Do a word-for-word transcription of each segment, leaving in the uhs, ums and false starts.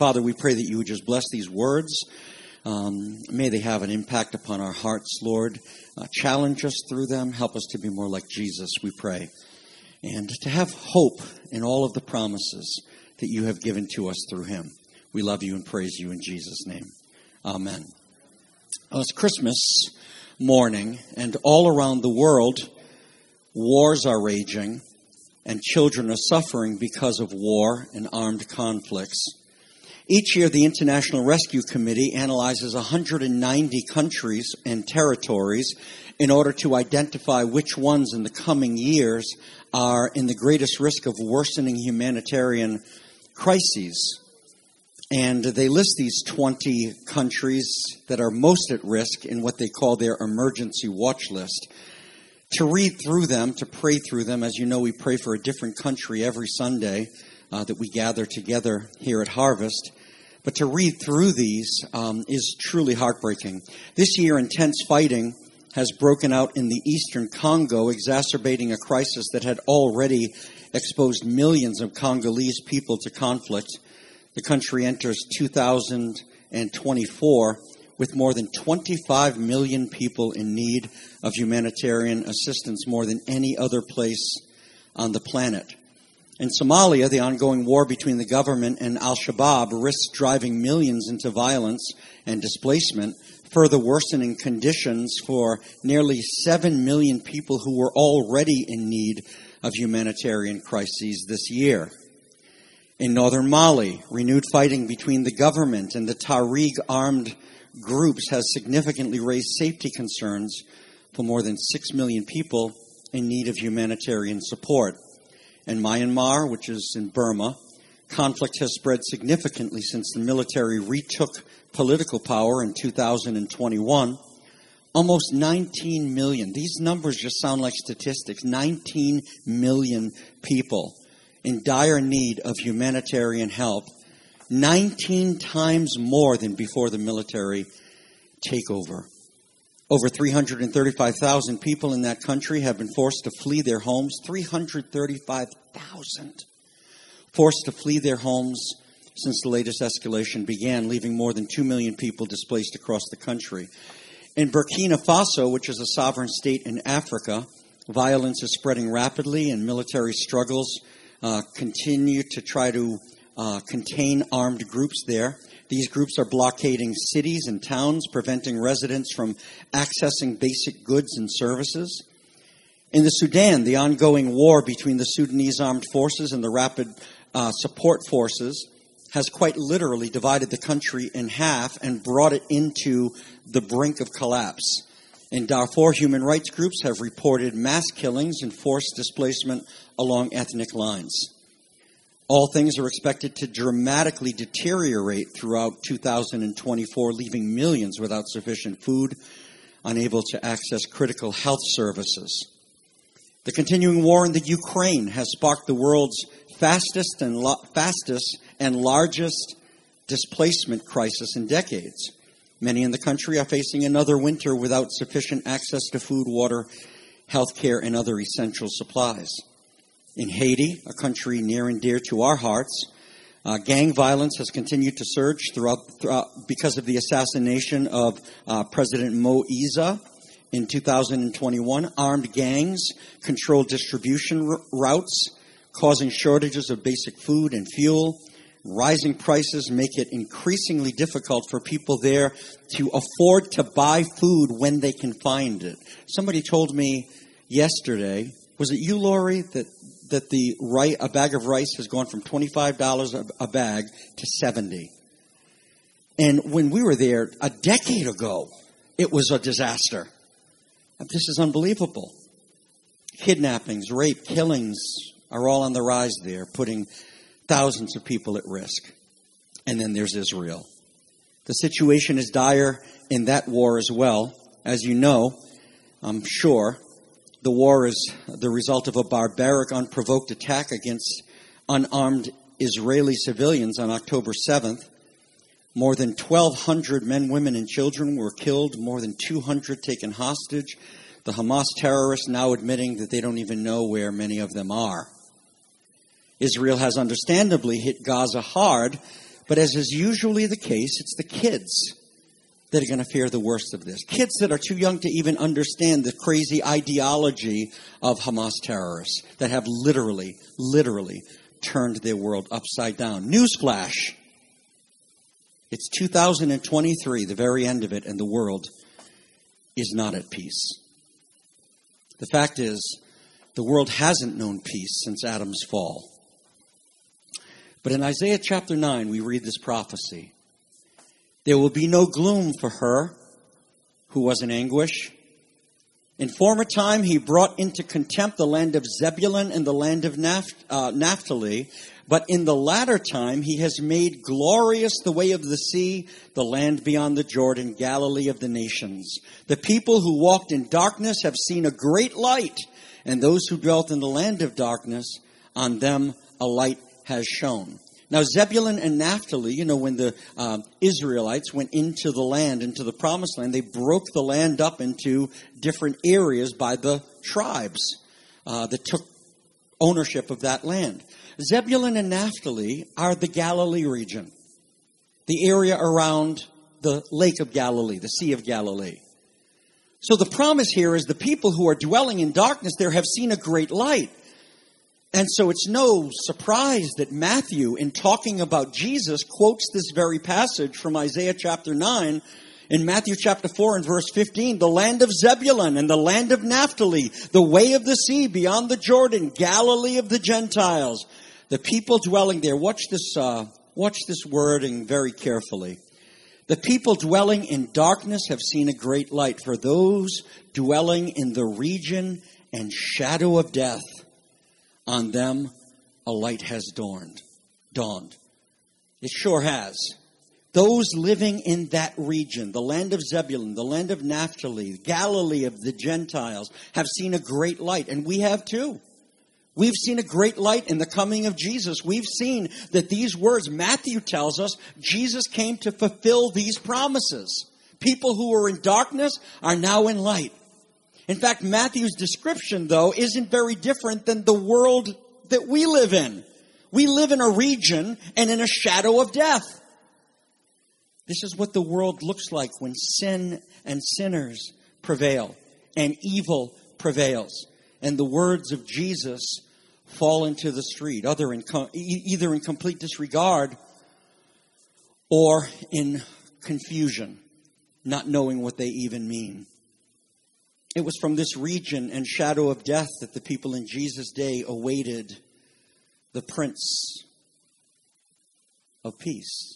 Father, we pray that you would just bless these words. Um, may they have an impact upon our hearts, Lord. Uh, challenge us through them. Help us to be more like Jesus, we pray. And to have hope in all of the promises that you have given to us through him. We love you and praise you in Jesus' name. Amen. Well, it's Christmas morning, and all around the world, wars are raging, and children are suffering because of war and armed conflicts. Each year, the International Rescue Committee analyzes one hundred ninety countries and territories in order to identify which ones in the coming years are in the greatest risk of worsening humanitarian crises. And they list these twenty countries that are most at risk in what they call their emergency watch list. To read through them, to pray through them, as you know, we pray for a different country every Sunday uh, that we gather together here at Harvest. But to read through these um, is truly heartbreaking. This year, intense fighting has broken out in the eastern Congo, exacerbating a crisis that had already exposed millions of Congolese people to conflict. The country enters two thousand twenty-four with more than twenty-five million people in need of humanitarian assistance, more than any other place on the planet. In Somalia, the ongoing war between the government and al-Shabaab risks driving millions into violence and displacement, further worsening conditions for nearly seven million people who were already in need of humanitarian crises this year. In northern Mali, renewed fighting between the government and the Tuareg armed groups has significantly raised safety concerns for more than six million people in need of humanitarian support. In Myanmar, which is in Burma, conflict has spread significantly since the military retook political power in two thousand twenty-one. Almost nineteen million, these numbers just sound like statistics, nineteen million people in dire need of humanitarian help, nineteen times more than before the military takeover. Over three hundred thirty-five thousand people in that country have been forced to flee their homes. three hundred thirty-five thousand forced to flee their homes since the latest escalation began, leaving more than two million people displaced across the country. In Burkina Faso, which is a sovereign state in Africa, violence is spreading rapidly and military struggles uh, continue to try to uh, contain armed groups there. These groups are blockading cities and towns, preventing residents from accessing basic goods and services. In the Sudan, the ongoing war between the Sudanese armed forces and the rapid uh, support forces has quite literally divided the country in half and brought it into the brink of collapse. In Darfur, human rights groups have reported mass killings and forced displacement along ethnic lines. All things are expected to dramatically deteriorate throughout two thousand twenty-four, leaving millions without sufficient food, unable to access critical health services. The continuing war in the Ukraine has sparked the world's fastest and lo- fastest and largest displacement crisis in decades. Many in the country are facing another winter without sufficient access to food, water, health care, and other essential supplies. In Haiti, a country near and dear to our hearts, uh, gang violence has continued to surge throughout, throughout because of the assassination of uh, President Moïse in two thousand twenty-one. Armed gangs control distribution r- routes, causing shortages of basic food and fuel. Rising prices make it increasingly difficult for people there to afford to buy food when they can find it. Somebody told me yesterday, was it you, Lori, that that the right, a bag of rice has gone from twenty-five dollars a, a bag to seventy dollars. And when we were there a decade ago, it was a disaster. This is unbelievable. Kidnappings, rape, killings are all on the rise there, putting thousands of people at risk. And then there's Israel. The situation is dire in that war as well. As you know, I'm sure, the war is the result of a barbaric, unprovoked attack against unarmed Israeli civilians on October seventh. More than twelve hundred men, women, and children were killed, more than two hundred taken hostage. The Hamas terrorists now admitting that they don't even know where many of them are. Israel has understandably hit Gaza hard, But as is usually the case, it's the kids that are going to fare the worst of this. Kids that are too young to even understand the crazy ideology of Hamas terrorists that have literally, literally turned their world upside down. Newsflash. It's two thousand twenty-three, the very end of it, and the world is not at peace. The fact is, the world hasn't known peace since Adam's fall. But in Isaiah chapter nine, we read this prophecy. There will be no gloom for her who was in anguish. In former time, he brought into contempt the land of Zebulun and the land of Napht- uh, Naphtali. But in the latter time, he has made glorious the way of the sea, the land beyond the Jordan, Galilee of the nations. The people who walked in darkness have seen a great light, and those who dwelt in the land of darkness, on them a light has shone. Now, Zebulun and Naphtali, you know, when the um, Israelites went into the land, into the promised land, they broke the land up into different areas by the tribes uh, that took ownership of that land. Zebulun and Naphtali are the Galilee region, the area around the Lake of Galilee, the Sea of Galilee. So the promise here is the people who are dwelling in darkness there have seen a great light. And so it's no surprise that Matthew, in talking about Jesus, quotes this very passage from Isaiah chapter nine. In Matthew chapter four and verse fifteen, the land of Zebulun and the land of Naphtali, the way of the sea beyond the Jordan, Galilee of the Gentiles. The people dwelling there, watch this, uh, watch this wording very carefully. The people dwelling in darkness have seen a great light. For those dwelling in the region and shadow of death, on them a light has dawned. Dawned. It sure has. Those living in that region, the land of Zebulun, the land of Naphtali, Galilee of the Gentiles, have seen a great light. And we have too. We've seen a great light in the coming of Jesus. We've seen that these words, Matthew tells us, Jesus came to fulfill these promises. People who were in darkness are now in light. In fact, Matthew's description, though, isn't very different than the world that we live in. We live in a region and in a shadow of death. This is what the world looks like when sin and sinners prevail and evil prevails. And the words of Jesus fall into the street, either in, either in complete disregard or in confusion, not knowing what they even mean. It was from this region and shadow of death that the people in Jesus' day awaited the Prince of Peace.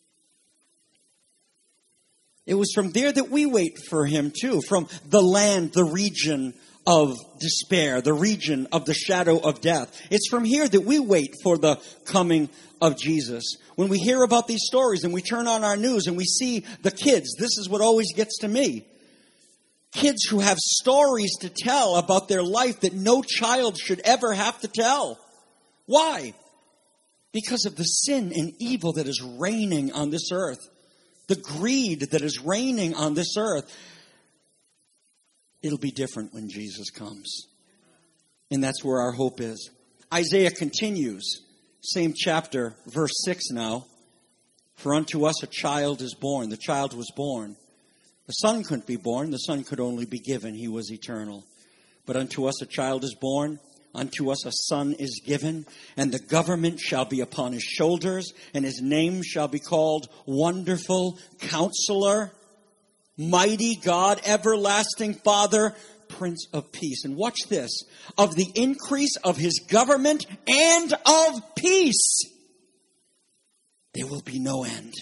It was from there that we wait for him too, from the land, the region of despair, the region of the shadow of death. It's from here that we wait for the coming of Jesus. When we hear about these stories and we turn on our news and we see the kids, this is what always gets to me. Kids who have stories to tell about their life that no child should ever have to tell. Why? Because of the sin and evil that is reigning on this earth. The greed that is reigning on this earth. It'll be different when Jesus comes. And that's where our hope is. Isaiah continues. Same chapter, verse six now. For unto us a child is born. The child was born. The son couldn't be born. The son could only be given. He was eternal. But unto us a child is born. Unto us a son is given. And the government shall be upon his shoulders. And his name shall be called Wonderful Counselor, Mighty God, Everlasting Father, Prince of Peace. And watch this. Of the increase of his government and of peace, there will be no end.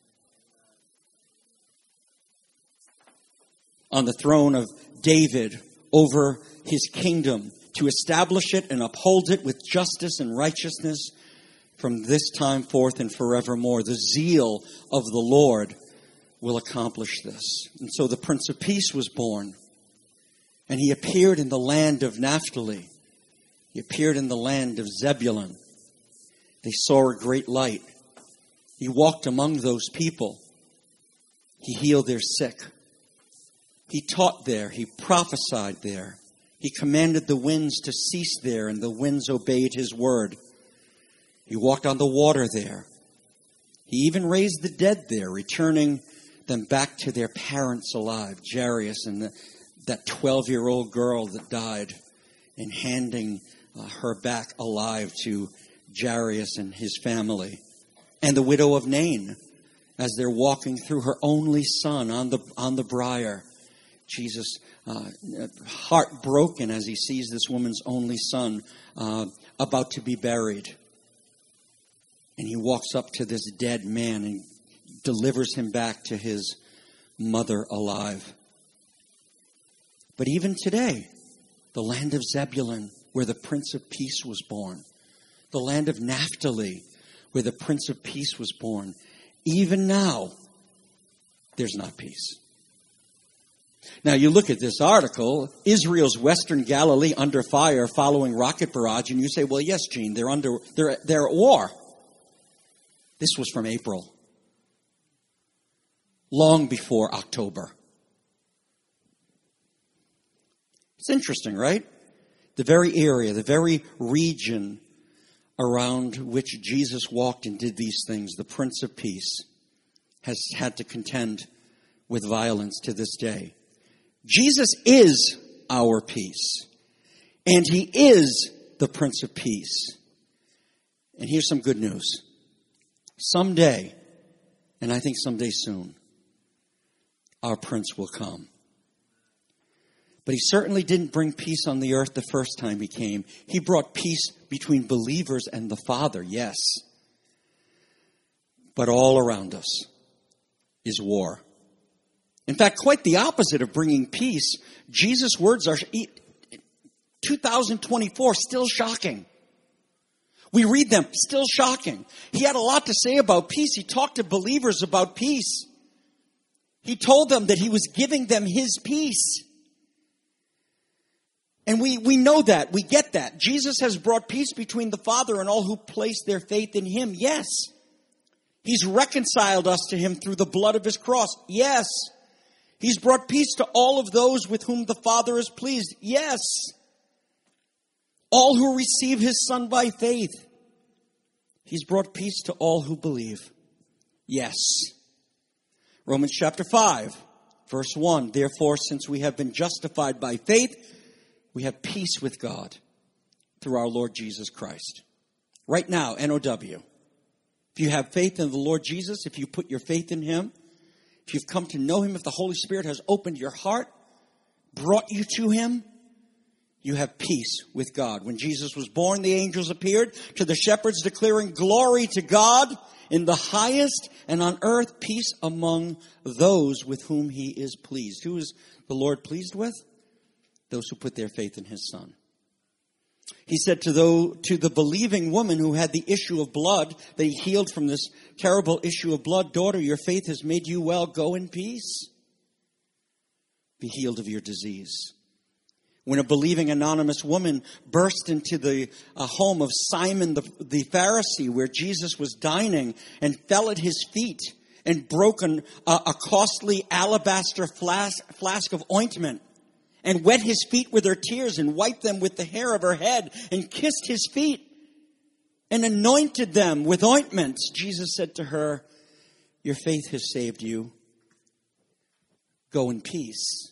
On the throne of David, over his kingdom, to establish it and uphold it with justice and righteousness from this time forth and forevermore. The zeal of the Lord will accomplish this. And so the Prince of Peace was born. And he appeared in the land of Naphtali. He appeared in the land of Zebulun. They saw a great light. He walked among those people. He healed their sick. He taught there. He prophesied there. He commanded the winds to cease there, and the winds obeyed his word. He walked on the water there. He even raised the dead there, returning them back to their parents alive, Jairus and the, that twelve-year-old girl that died, and handing uh, her back alive to Jairus and his family. And the widow of Nain, as they're walking through her only son on the on the briar. Jesus, uh, heartbroken as he sees this woman's only son uh, about to be buried. And he walks up to this dead man and delivers him back to his mother alive. But even today, the land of Zebulun, where the Prince of Peace was born, the land of Naphtali, where the Prince of Peace was born, even now, there's not peace. Now, you look at this article, Israel's Western Galilee under fire following rocket barrage, and you say, well, yes, Gene, they're under, they're, they're at war. This was from April, long before October. It's interesting, right? The very area, the very region around which Jesus walked and did these things, the Prince of Peace, has had to contend with violence to this day. Jesus is our peace, and he is the Prince of Peace. And here's some good news. Someday, and I think someday soon, our Prince will come. But he certainly didn't bring peace on the earth the first time he came. He brought peace between believers and the Father, yes. But all around us is war. In fact, quite the opposite of bringing peace. Jesus' words are, two thousand twenty-four, still shocking. We read them, still shocking. He had a lot to say about peace. He talked to believers about peace. He told them that he was giving them his peace. And we, we know that. We get that. Jesus has brought peace between the Father and all who place their faith in him. Yes. He's reconciled us to him through the blood of his cross. Yes. He's brought peace to all of those with whom the Father is pleased. Yes. All who receive his Son by faith. He's brought peace to all who believe. Yes. Romans chapter five, verse one. Therefore, since we have been justified by faith, we have peace with God through our Lord Jesus Christ. Right now, N O W. If you have faith in the Lord Jesus, if you put your faith in him, if you've come to know him, if the Holy Spirit has opened your heart, brought you to him, you have peace with God. When Jesus was born, the angels appeared to the shepherds declaring glory to God in the highest, and on earth peace among those with whom he is pleased. Who is the Lord pleased with? Those who put their faith in his Son. He said to the, to the believing woman who had the issue of blood, that he healed from this terrible issue of blood, daughter, your faith has made you well. Go in peace. Be healed of your disease. When a believing anonymous woman burst into the uh, home of Simon the, the Pharisee, where Jesus was dining, and fell at his feet and broke an, uh, a costly alabaster flask, flask of ointment, and wet his feet with her tears and wiped them with the hair of her head and kissed his feet and anointed them with ointments, Jesus said to her, your faith has saved you. Go in peace.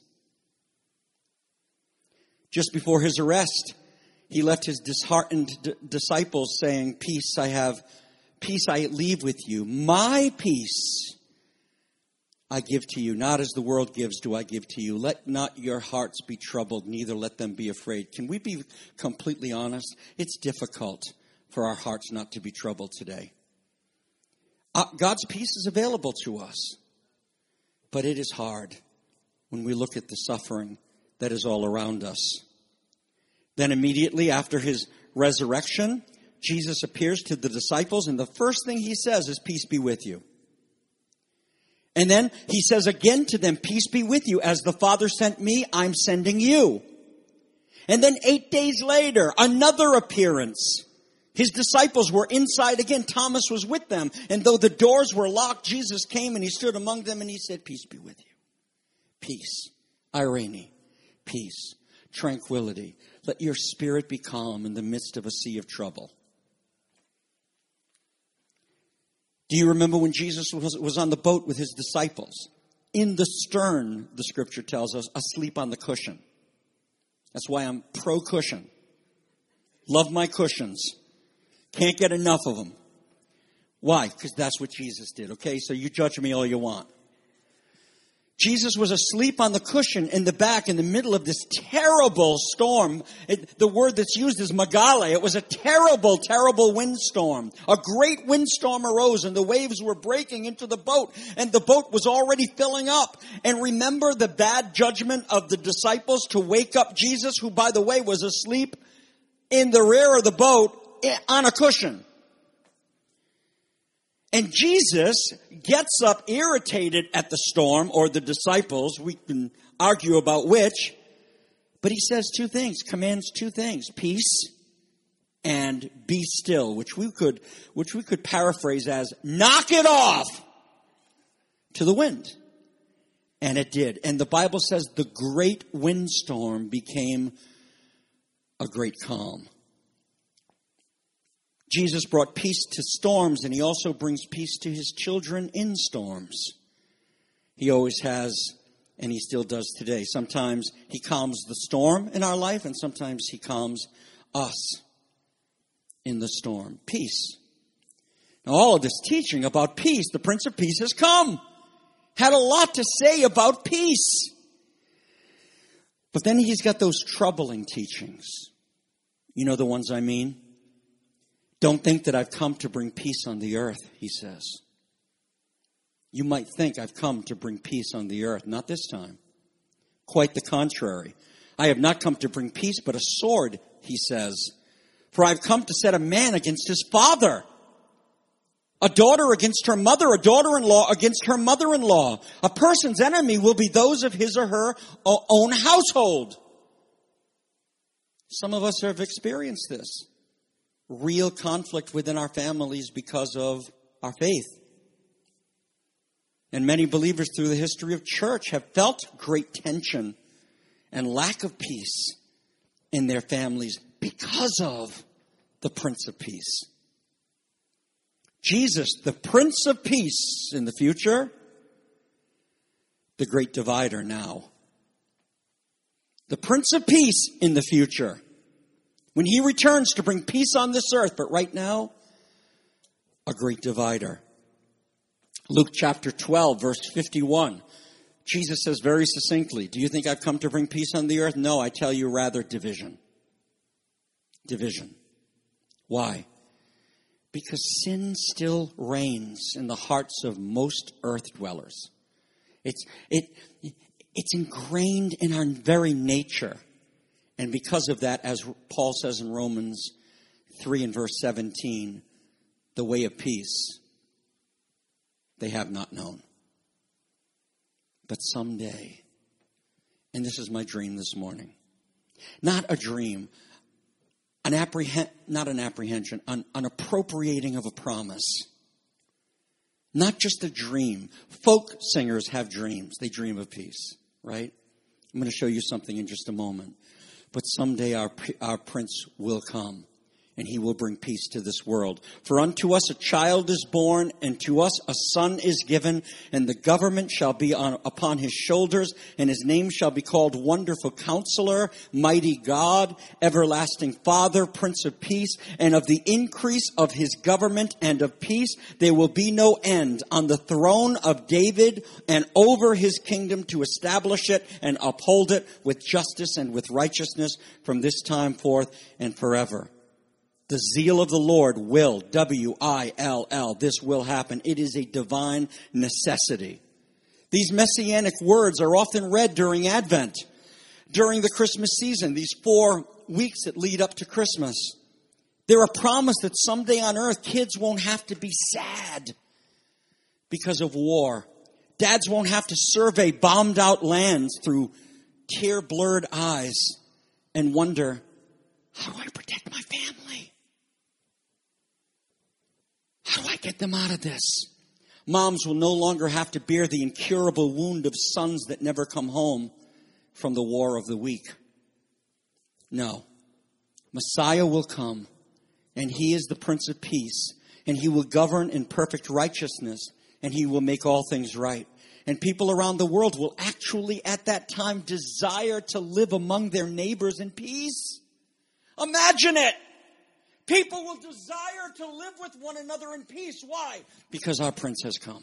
Just before his arrest, he left his disheartened d- disciples saying, peace I have, peace I leave with you. My peace I give to you. Not as the world gives do I give to you. Let not your hearts be troubled, neither let them be afraid. Can we be completely honest? It's difficult for our hearts not to be troubled today. Uh, God's peace is available to us, but it is hard when we look at the suffering that is all around us. Then immediately after his resurrection, Jesus appears to the disciples, and the first thing he says is, peace be with you. And then he says again to them, peace be with you. As the Father sent me, I'm sending you. And then eight days later, another appearance. His disciples were inside again. Thomas was with them. And though the doors were locked, Jesus came and he stood among them and he said, peace be with you. Peace. Irene. Peace. Tranquility. Let your spirit be calm in the midst of a sea of trouble. Do you remember when Jesus was, was on the boat with his disciples? In the stern, the scripture tells us, asleep on the cushion. That's why I'm pro-cushion. Love my cushions. Can't get enough of them. Why? Because that's what Jesus did, okay? So you judge me all you want. Jesus was asleep on the cushion in the back in the middle of this terrible storm. It, the word that's used is megale. It was a terrible, terrible windstorm. A great windstorm arose and the waves were breaking into the boat and the boat was already filling up. And remember the bad judgment of the disciples to wake up Jesus, who, by the way, was asleep in the rear of the boat on a cushion. And Jesus gets up irritated at the storm, or the disciples. We can argue about which. But he says two things, commands two things, peace and be still, which we could, which we could paraphrase as knock it off to the wind. And it did. And the Bible says the great windstorm became a great calm. Jesus brought peace to storms, and he also brings peace to his children in storms. He always has, and he still does today. Sometimes he calms the storm in our life, and sometimes he calms us in the storm. Peace. Now, all of this teaching about peace, the Prince of Peace has come. Had a lot to say about peace. But then he's got those troubling teachings. You know the ones I mean? Don't think that I've come to bring peace on the earth, he says. You might think I've come to bring peace on the earth. Not this time. Quite the contrary. I have not come to bring peace, but a sword, he says. For I've come to set a man against his father, a daughter against her mother, a daughter-in-law against her mother-in-law. A person's enemy will be those of his or her own household. Some of us have experienced this. Real conflict within our families because of our faith. And many believers through the history of church have felt great tension and lack of peace in their families because of the Prince of Peace. Jesus, the Prince of Peace in the future, the great divider now. The Prince of Peace in the future, when he returns to bring peace on this earth, but right now, a great divider. Luke chapter twelve, verse fifty-one. Jesus says very succinctly, do you think I've come to bring peace on the earth? No, I tell you rather division. Division. Why? Because sin still reigns in the hearts of most earth dwellers. It's, it, it's ingrained in our very nature. And because of that, as Paul says in Romans three and verse seventeen, the way of peace they have not known. But someday, and this is my dream this morning, not a dream, an apprehend, not an apprehension, an, an appropriating of a promise. Not just a dream. Folk singers have dreams. They dream of peace, right? I'm going to show you something in just a moment. But someday our, our Prince will come, and he will bring peace to this world. For unto us a child is born, and to us a son is given, and the government shall be on, upon his shoulders, and his name shall be called Wonderful Counselor, Mighty God, Everlasting Father, Prince of Peace. And of the increase of his government and of peace there will be no end on the throne of David and over his kingdom, to establish it and uphold it with justice and with righteousness from this time forth and forever. The zeal of the Lord will, W I L L, this will happen. It is a divine necessity. These messianic words are often read during Advent, during the Christmas season, these four weeks that lead up to Christmas. They're a promise that someday on earth kids won't have to be sad because of war. Dads won't have to survey bombed out lands through tear-blurred eyes and wonder, how do I protect my family? How do I get them out of this? Moms will no longer have to bear the incurable wound of sons that never come home from the war of the week. No. Messiah will come, and he is the Prince of Peace. and he will govern in perfect righteousness, and he will make all things right. And people around the world will actually at that time desire to live among their neighbors in peace. Imagine it. People will desire to live with one another in peace. Why? Because our Prince has come.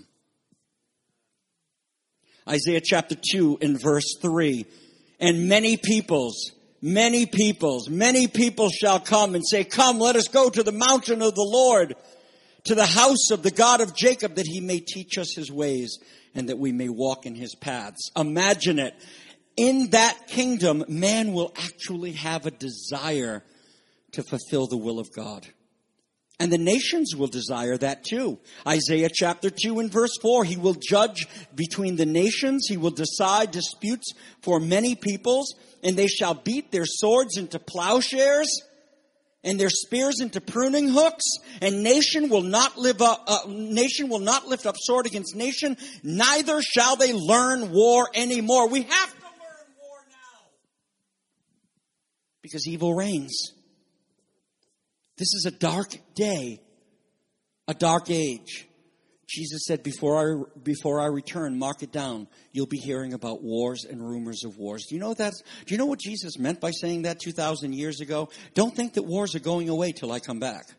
Isaiah chapter two and verse three. And many peoples, many peoples, many people shall come and say, come, let us go to the mountain of the Lord, to the house of the God of Jacob, that he may teach us his ways and that we may walk in his paths. Imagine it. In that kingdom, man will actually have a desire to fulfill the will of God. And the nations will desire that too. Isaiah chapter two and verse four, he will judge between the nations. He will decide disputes for many peoples, and they shall beat their swords into plowshares and their spears into pruning hooks. And nation will not live up, uh, nation will not lift up sword against nation. Neither shall they learn war anymore. We have to learn war now because evil reigns. This is a dark day, a dark age. Jesus said, before I, before I return, mark it down. You'll be hearing about wars and rumors of wars. Do you know that? Do you know what Jesus meant by saying that two thousand years ago? Don't think that wars are going away till I come back.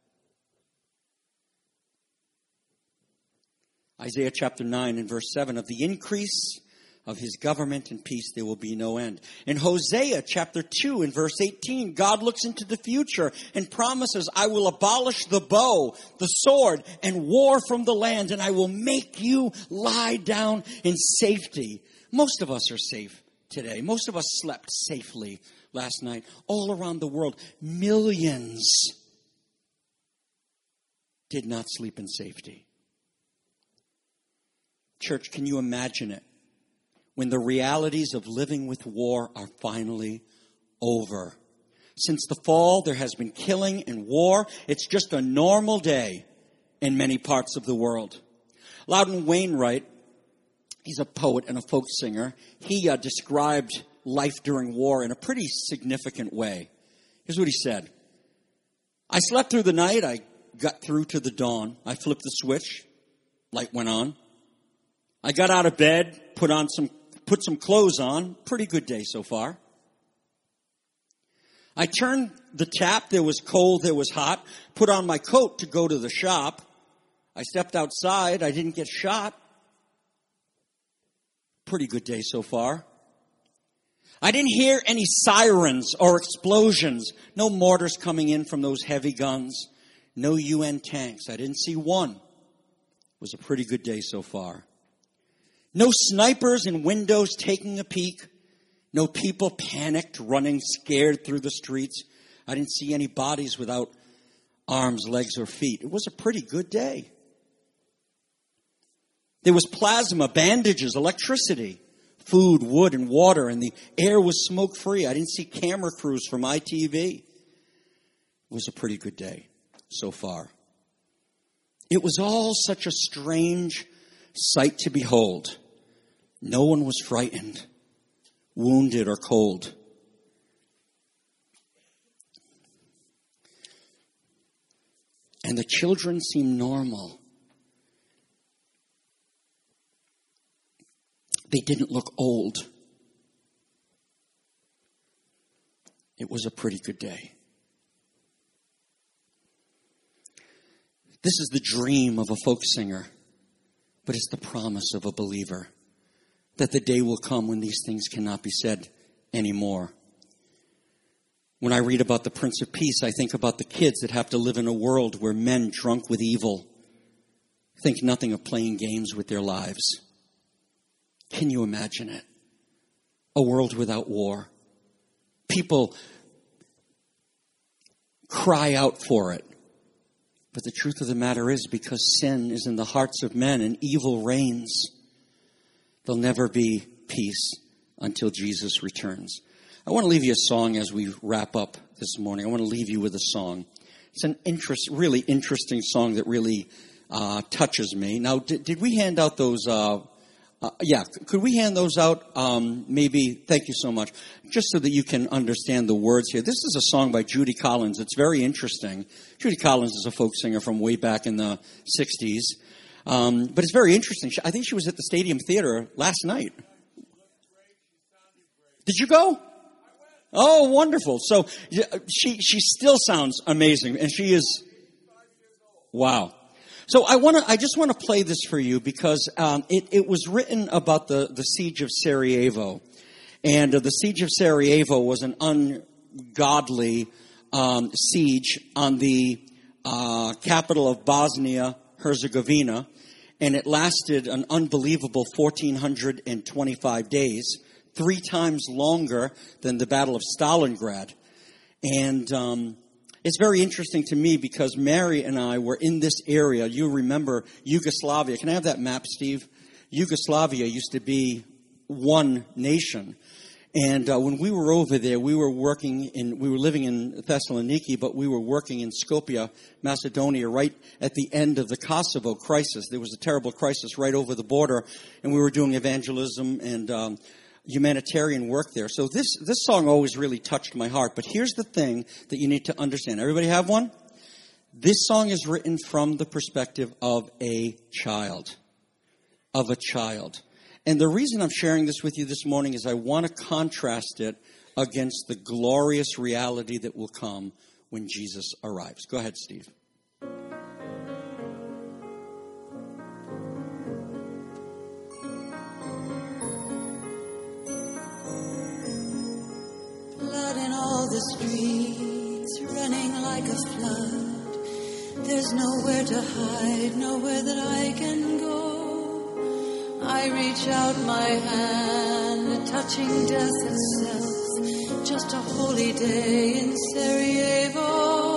Isaiah chapter nine and verse seven, of the increase of his government and peace there will be no end. In Hosea chapter two and verse eighteen, God looks into the future and promises, I will abolish the bow, the sword, and war from the land, and I will make you lie down in safety. Most of us are safe today. Most of us slept safely last night. All around the world, millions did not sleep in safety. Church, can you imagine it? When the realities of living with war are finally over. Since the fall, there has been killing and war. It's just a normal day in many parts of the world. Loudon Wainwright, he's a poet and a folk singer. He uh, described life during war in a pretty significant way. Here's what he said. I slept through the night. I got through to the dawn. I flipped the switch. Light went on. I got out of bed, put on some Put some clothes on. Pretty good day so far. I turned the tap. There was cold. There was hot. Put on my coat to go to the shop. I stepped outside. I didn't get shot. Pretty good day so far. I didn't hear any sirens or explosions. No mortars coming in from those heavy guns. No U N tanks. I didn't see one. It was a pretty good day so far. No snipers in windows taking a peek. No people panicked, running scared through the streets. I didn't see any bodies without arms, legs, or feet. It was a pretty good day. There was plasma, bandages, electricity, food, wood, and water, and the air was smoke-free. I didn't see camera crews from I T V. It was a pretty good day so far. It was all such a strange sight to behold. No one was frightened, wounded, or cold. And the children seemed normal. They didn't look old. It was a pretty good day. This is the dream of a folk singer, but it's the promise of a believer. That the day will come when these things cannot be said anymore. When I read about the Prince of Peace, I think about the kids that have to live in a world where men drunk with evil think nothing of playing games with their lives. Can you imagine it? A world without war. People cry out for it. But the truth of the matter is, because sin is in the hearts of men and evil reigns, there'll never be peace until Jesus returns. I want to leave you a song as we wrap up this morning. I want to leave you with a song. It's an interest, really interesting song that really uh, touches me. Now, did, did we hand out those uh, Uh, yeah, could we hand those out? Um, maybe, thank you so much. Just so that you can understand the words here. This is a song by Judy Collins. It's very interesting. Judy Collins is a folk singer from way back in the sixties. Um, but it's very interesting. I think she was at the Stadium Theater last night. Did you go? Oh, wonderful. So she she still sounds amazing. And she is, wow. So I want to. I just want to play this for you because um, it, it was written about the, the siege of Sarajevo, and uh, the siege of Sarajevo was an ungodly um, siege on the uh, capital of Bosnia Herzegovina, and it lasted an unbelievable one thousand four hundred twenty-five days, three times longer than the Battle of Stalingrad, and. Um, It's very interesting to me because Mary and I were in this area. You remember Yugoslavia. Can I have that map, Steve? Yugoslavia used to be one nation. And uh, when we were over there, we were working in, we were living in Thessaloniki, but we were working in Skopje, Macedonia, right at the end of the Kosovo crisis. There was a terrible crisis right over the border, and we were doing evangelism and um humanitarian work there. So this, this song always really touched my heart. But here's the thing that you need to understand. Everybody have one? This song is written from the perspective of a child. Of a child. And the reason I'm sharing this with you this morning is I want to contrast it against the glorious reality that will come when Jesus arrives. Go ahead, Steve. The streets running like a flood. There's nowhere to hide, nowhere that I can go. I reach out my hand, touching death itself. Just a holy day in Sarajevo.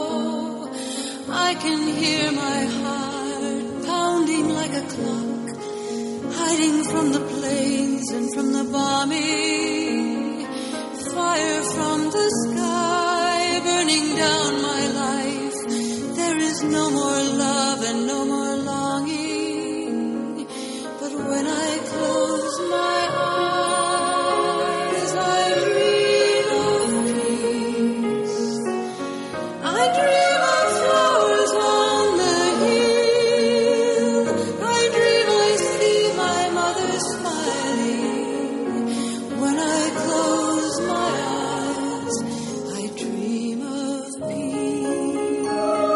I can hear my heart pounding like a clock, hiding from the planes and from the bombing. Fire from the sky, burning down my life. There is no more love and no more longing. But when I close my eyes, I dream of peace. I dream of flowers on the hill. I dream I see my mother smiling. When I close my eyes, I dream of peace.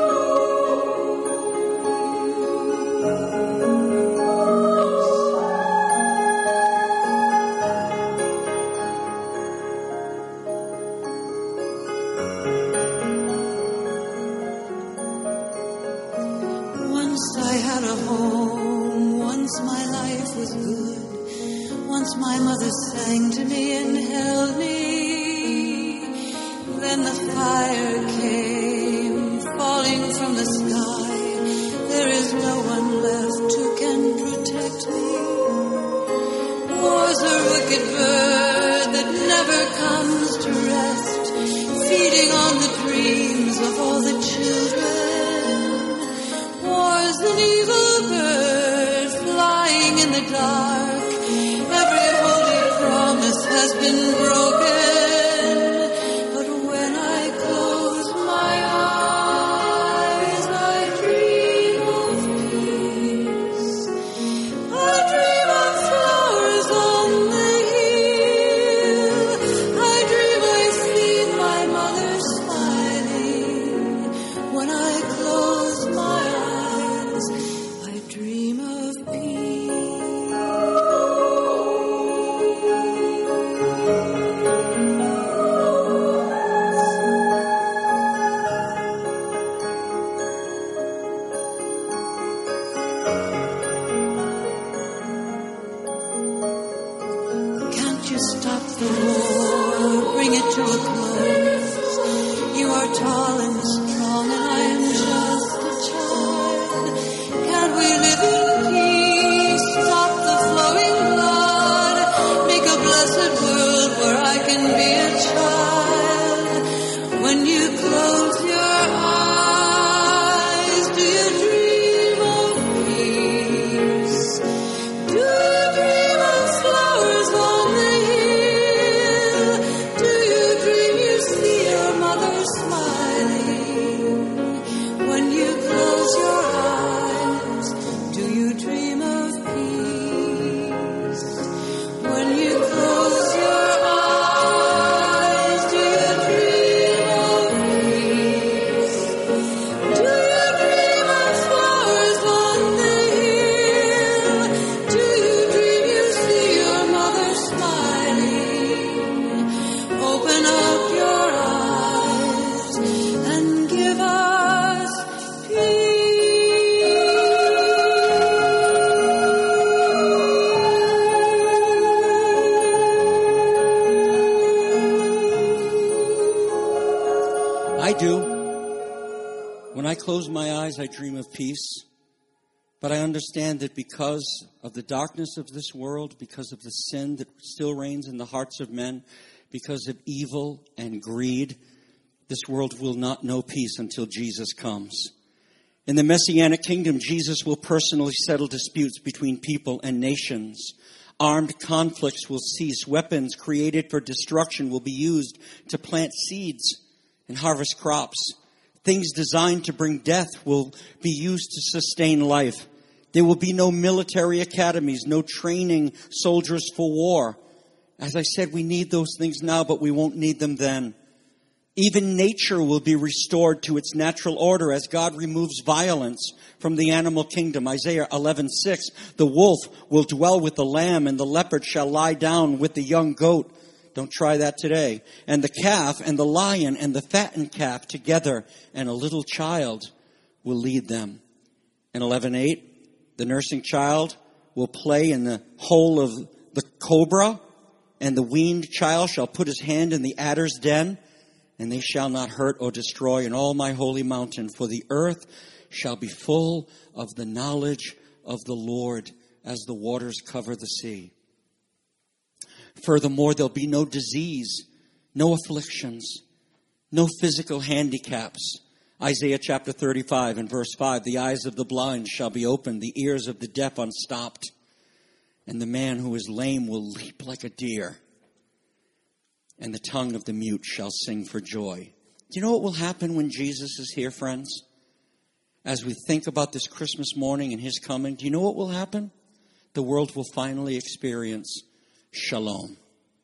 Once I had a home, once my life was good. Once my mother sang to me and held me. Then the fire came, falling from the sky. There is no one left who can protect me. War's a wicked bird that never comes to rest, feeding on the dreams of all the children. War's an evil bird flying in the dark. Every holy promise has been broken. But when I close my eyes, I dream of peace. I dream of flowers on the hill. I dream I see my mother smiling. When I close my eyes, I dream of peace. Can't you stop the war, bring it to a close? You are tall and strong and I am just a child. Can't we live in peace, stop the flowing blood, make a blessed world where I can be a child? When you close your eyes, do you dream of peace? Do you dream do? When I close my eyes, I dream of peace. But I understand that because of the darkness of this world, because of the sin that still reigns in the hearts of men, because of evil and greed, this world will not know peace until Jesus comes. In the Messianic kingdom, Jesus will personally settle disputes between people and nations. Armed conflicts will cease. Weapons created for destruction will be used to plant seeds and harvest crops. Things designed to bring death will be used to sustain life. There will be no military academies, no training soldiers for war. As I said, we need those things now, but we won't need them then. Even nature will be restored to its natural order as God removes violence from the animal kingdom. Isaiah eleven six, the wolf will dwell with the lamb, and the leopard shall lie down with the young goat. Don't try that today. And the calf and the lion and the fattened calf together, and a little child will lead them. And eleven eight, the nursing child will play in the hole of the cobra, and the weaned child shall put his hand in the adder's den, and they shall not hurt or destroy in all my holy mountain, for the earth shall be full of the knowledge of the Lord as the waters cover the sea. Furthermore, there'll be no disease, no afflictions, no physical handicaps. Isaiah chapter thirty-five and verse five, the eyes of the blind shall be opened, the ears of the deaf unstopped, and the man who is lame will leap like a deer, and the tongue of the mute shall sing for joy. Do you know what will happen when Jesus is here, friends? As we think about this Christmas morning and his coming, do you know what will happen? The world will finally experience shalom.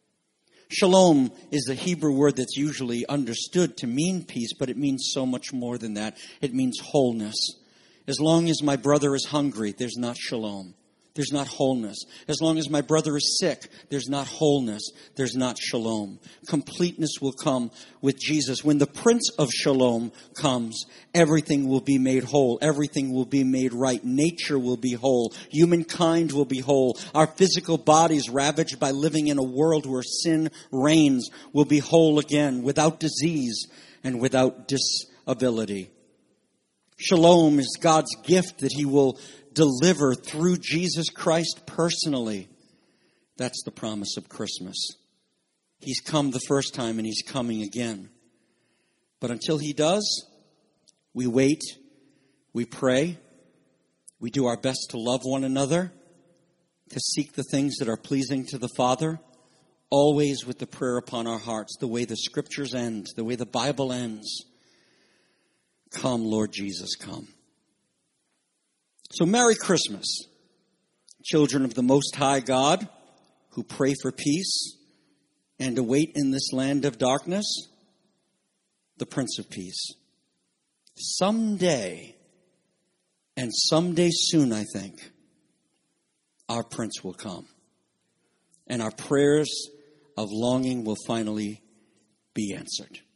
Shalom is the Hebrew word that's usually understood to mean peace, but it means so much more than that. It means wholeness. As long as my brother is hungry, there's not shalom. There's not wholeness. As long as my brother is sick, there's not wholeness. There's not shalom. Completeness will come with Jesus. When the Prince of Shalom comes, everything will be made whole. Everything will be made right. Nature will be whole. Humankind will be whole. Our physical bodies, ravaged by living in a world where sin reigns, will be whole again, without disease and without disability. Shalom is God's gift that he will deliver through Jesus Christ personally. That's the promise of Christmas. He's come the first time and he's coming again. But until he does, we wait, we pray, we do our best to love one another, to seek the things that are pleasing to the Father, always with the prayer upon our hearts, the way the scriptures end, the way the Bible ends. Come, Lord Jesus, come. So Merry Christmas, children of the Most High God, who pray for peace and await in this land of darkness the Prince of Peace. Someday, and someday soon, I think, our Prince will come. And our prayers of longing will finally be answered.